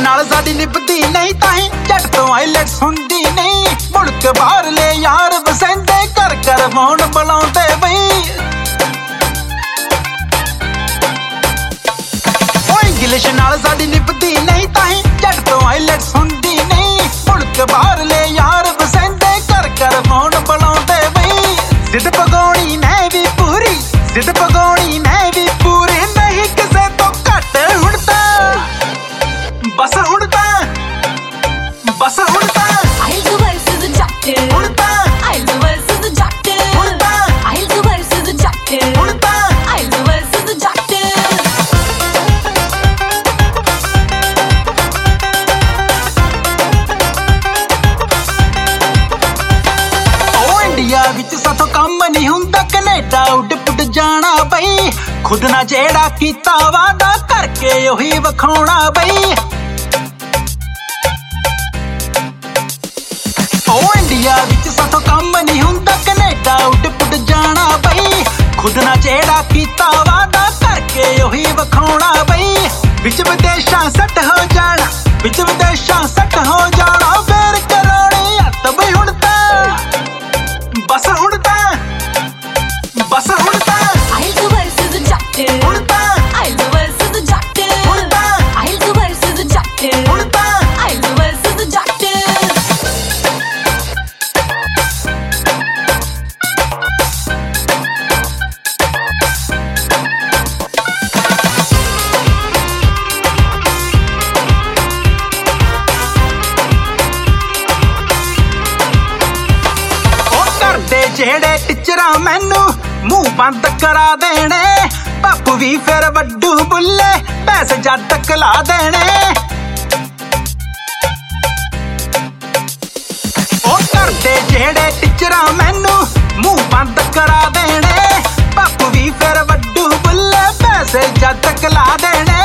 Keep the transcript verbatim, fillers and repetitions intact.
नाल साडी निभदी नहीं ताही जट तो आईलैट्स हुंदी नहीं मुल्क बाहर ले यार बसेंदे कर कर फोन बुलाउंदे बई इंग्लिश नाल साडी निभदी नहीं ताही जट तो आईलैट्स हुंदी नहीं मुल्क बाहर ले यार बसेंदे कर कर फोन बुलाउंदे बई जिद पगाउणी मैं भी पूरी जिद पगाउणी मैं भी पूरी नहीं किसे तो घट हुण तां बस हुण तां बस हुण तां I'll do versus जट हुण तां I'll do versus जट हुण तां I'll do versus जट हुण तां I'll do versus जट इंडिया विच साथों काम नहीं हुंदा कनेडा उड पुड जाना बई खुद ना जेड़ा कीता वादा करके ओही वखाउणा बई ओ इंडिया विच साथों काम नहीं हुंदा कनेडा उड पुड जाना बई खुद ना जेड़ा कीता वादा करके ओही वखाउणा बई विच विदेशां सट हो जाना विच विदेशां सट हो जाना फेर कराउणी हत्थ बई हुण बस हुण तां बस हुण तां I'll do versus जट हुण तां I'll do versus जट हुण तां I'll do versus जट हुण तां I'll do versus जट जेड़े टिचरा मैनू मुंह बंद करा देने बापू भी फिर वड्डू बुल्ले पैसे जद कला देने ओ करदे जेड़े टिचरा मैनू मुंह बंद करा देने बापू भी फिर वड्डू बुल्ले पैसे जद कला देने